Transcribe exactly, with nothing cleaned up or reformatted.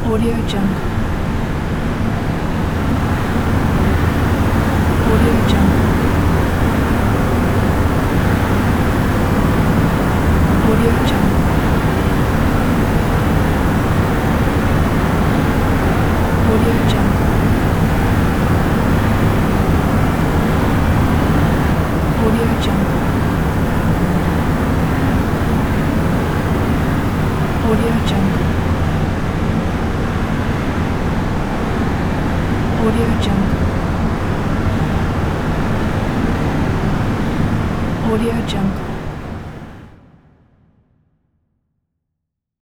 Audio Jungle. Audio Jungle. Audio Jungle. Audio Jungle. Audio Jungle. Audio Jungle. Audio Jungle. Audio Jungle.